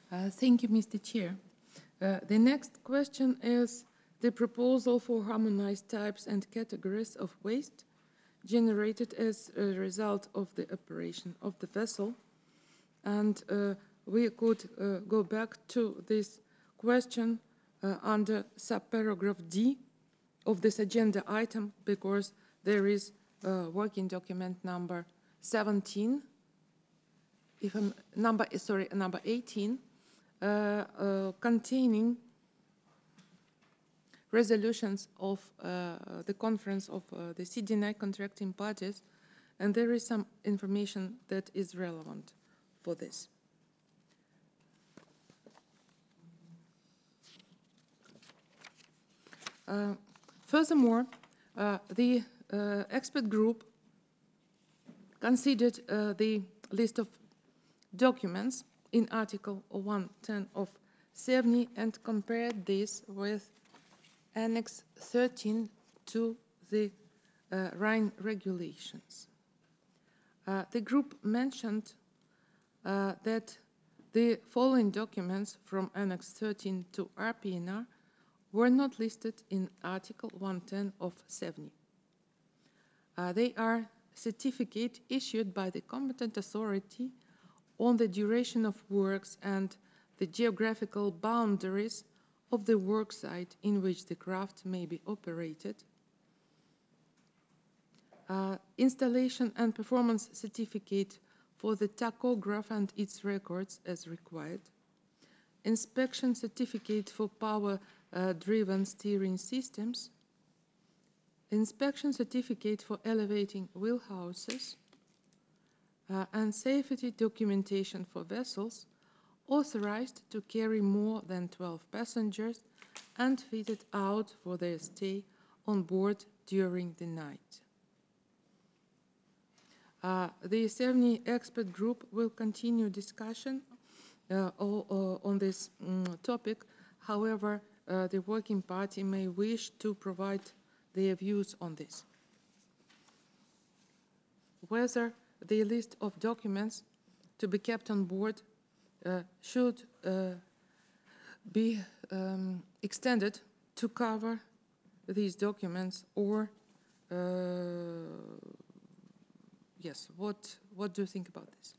Thank you, Mr. Chair. The next question is the proposal for harmonized types and categories of waste generated as a result of the operation of the vessel. And we could go back to this question under subparagraph D of this agenda item, because there is working document number 17, number 18, containing resolutions of the conference of the CDNI contracting parties, and there is some information that is relevant for this. Furthermore, the expert group considered the list of documents in Article 110 of CEVNI and compared this with Annex 13 to the Rhine regulations. The group mentioned that the following documents from Annex 13 to RPNR were not listed in Article 110 of CEVNI. They are certificate issued by the competent authority on the duration of works and the geographical boundaries of the work site in which the craft may be operated, installation and performance certificate for the tachograph and its records as required, inspection certificate for power-driven steering systems, inspection certificate for elevating wheelhouses, and safety documentation for vessels authorized to carry more than 12 passengers and fitted out for their stay on board during the night. The CEVNI expert group will continue discussion on this topic. However, the working party may wish to provide their views on this. Whether the list of documents to be kept on board should be extended to cover these documents, or yes, what do you think about this?